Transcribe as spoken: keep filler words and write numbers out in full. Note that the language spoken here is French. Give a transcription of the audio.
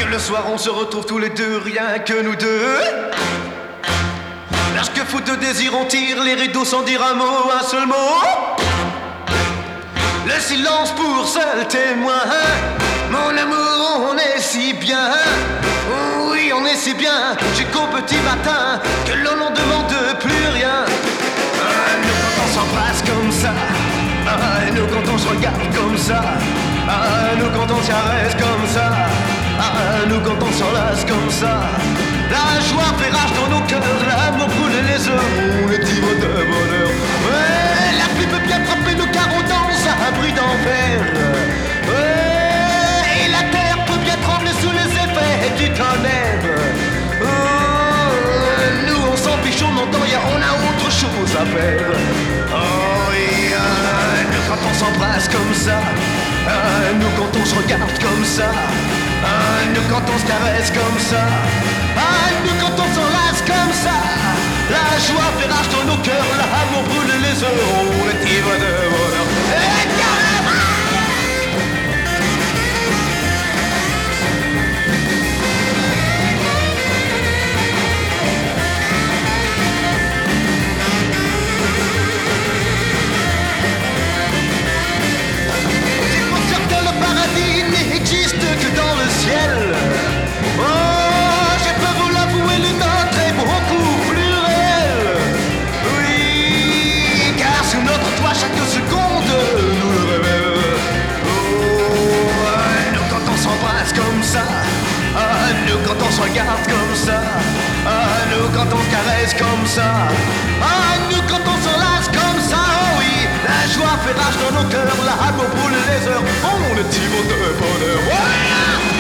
Lorsque le soir on se retrouve tous les deux, rien que nous deux. Lorsque fou de désir on tire les rideaux sans dire un mot, un seul mot. Le silence pour seul témoin. Mon amour, on est si bien. Oui, on est si bien jusqu'au petit matin que l'on n'en demande plus rien. Ah, nous quand on s'embrasse comme ça. Ah, nous quand on se regarde comme ça. Ah, nous quand on se caresse comme ça. Ah, nous quand on s'enlace comme ça. La joie fait rage dans nos cœurs, l'amour brûle les heures, on est ivre de bonheur. Ouais, la pluie peut bien frapper nos car on danse à un bruit d'enfer. Ouais, et la terre peut bien trembler sous les effets du tonnerre. Oh, nous on s'en fiche, on entend rien, on a autre chose à faire. Oh, et euh, nous quand on s'embrasse comme ça. Ah, nous quand on se regarde comme ça. Ah, nous quand on se caresse comme ça. Ah, nous quand on s'enlace comme ça. La joie fait rage dans nos cœurs, l'amour brûle les heures, on est ivre de bonheur. Et j'ai conscience que le paradis n'existe que dans le ciel. Oh, je peux vous l'avouer, le nôtre est beaucoup plus réel. Oui, car sous notre toit chaque seconde nous le révèle. Oh, nous quand on s'embrasse comme ça. Ah, nous quand on se regarde comme ça. Ah, nous quand on se caresse comme ça. Ah, nous quand on s'enlace comme ça. Oh oui, la joie fait rage dans nos cœurs, l'amour brûle les heures, on est ivre de bonheur. Ouais.